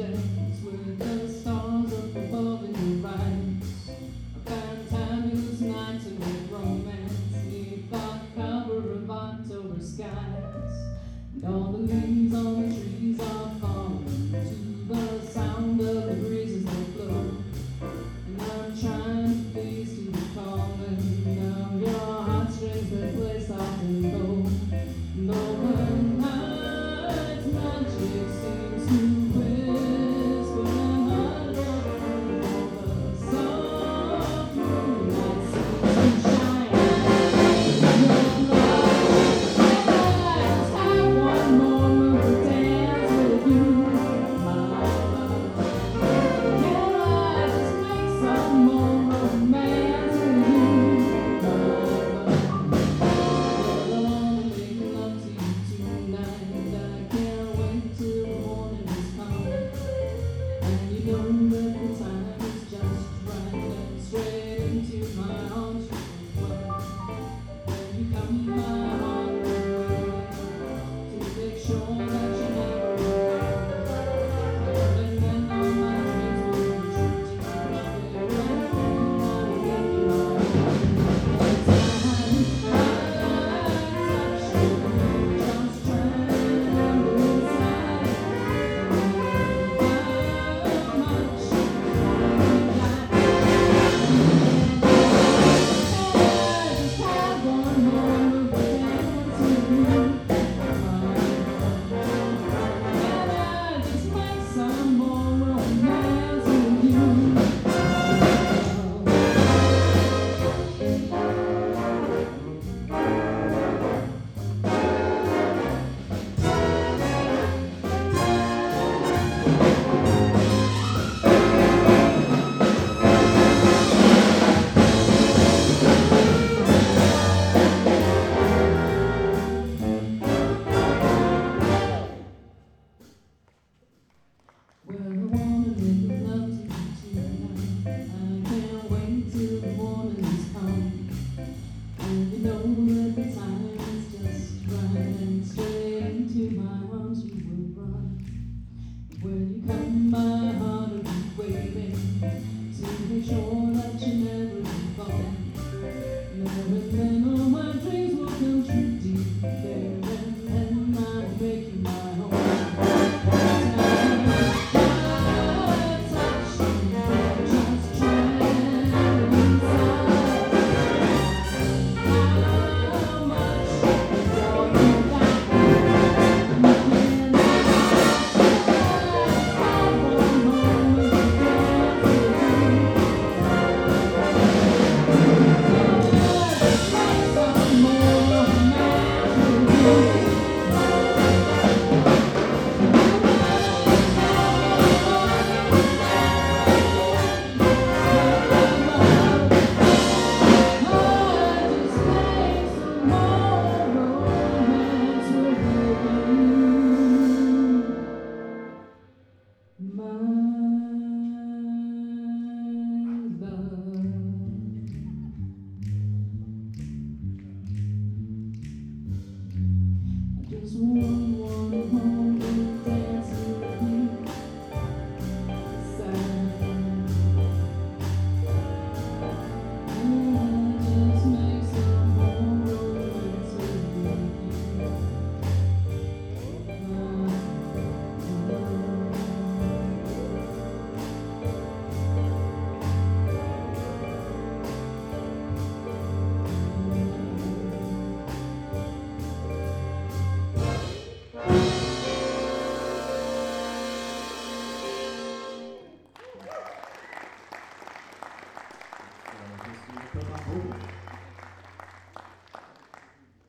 dance with the stars up above in your eyes. A fantabulous night to make romance neath the cover of October skies. And all the leaves on the trees are falling to the sound of the breezes that blow. And I'm trying to please to the calling of your heartstrings that play soft and low. And oh, the night's magic seems to whisper and huddle through the soft moonlight seems to shine in your eyes. And I just have one more to dance with you, my love. Can I just make some more romance with you, my love? Well, I wanna make love to you tonight. I can't wait till the morning has come. And you know that the time is just right. And straight into my arms you will run. When you come, my heart will wait to make sure that you never and then all my dreams will come true. To you, my baby, and I make you mine. Anytime I touch you, just tremble inside. How much you like I just have one more dance with you, my love. Can I just make some more romance with you, my love? Well, I wanna make love to you tonight. I can't wait till the morning has come. And you know that the time is just right. And straight into my arms you will run. When you come, my heart will be waiting to make sure that you never leave home. And then all my dreams will come true deep there. And then I'll make you my home. My